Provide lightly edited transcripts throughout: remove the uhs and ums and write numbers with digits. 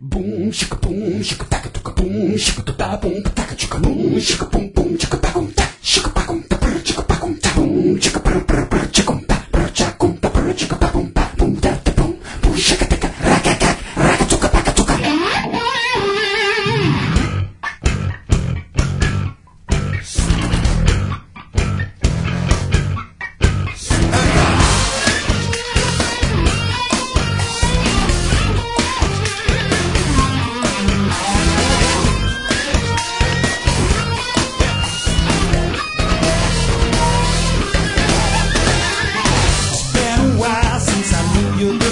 Boom, shaka boom, shaka taka tuka boom, shaka da boom, taka chika boom, shaka boom boom, chaka ba boom, ta shaka ba boom, ta brr chaka ba boom, ta boom, chaka brr brr brr chaka ba brr chaka boom, ta brr chaka ba boom, ba boom da ta boom, boom shaka taka raka ka raka tuka baka tuka.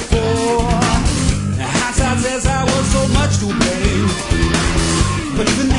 But even